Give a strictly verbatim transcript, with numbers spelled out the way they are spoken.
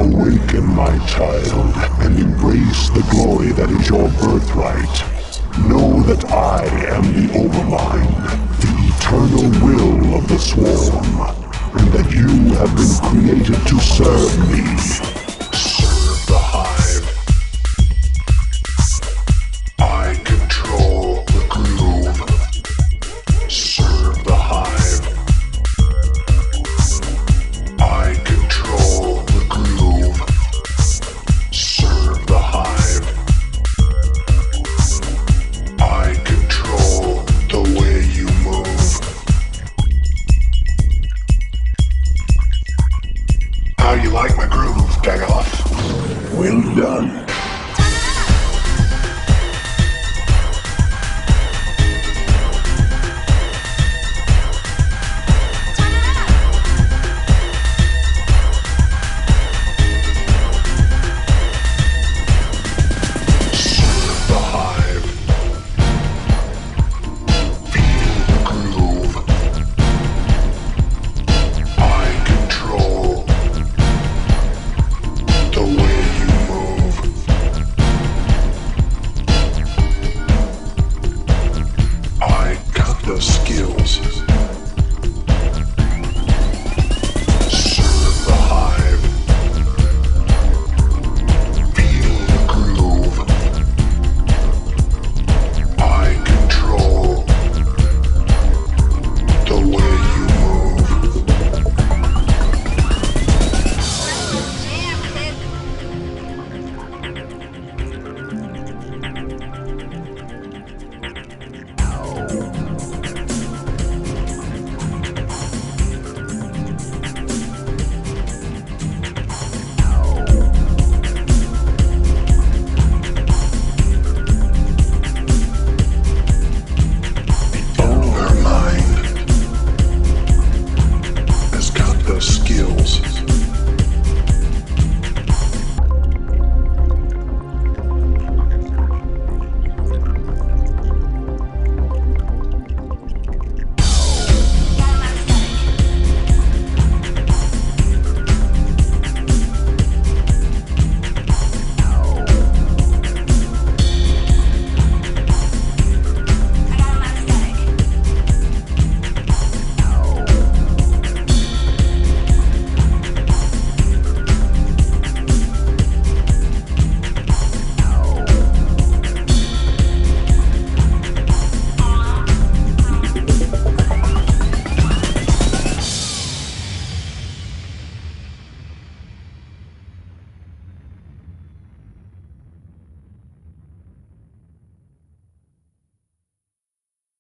Awaken, my child, and embrace the glory that is your birthright. Know that I am the Overmind, the eternal will of the Swarm, and that you have been created to serve me. Serve the Hive. I control the groove. Serve the Hive. I control the groove. Serve the Hive. I control the way you move. How you like my groove, Dagoth? Well done.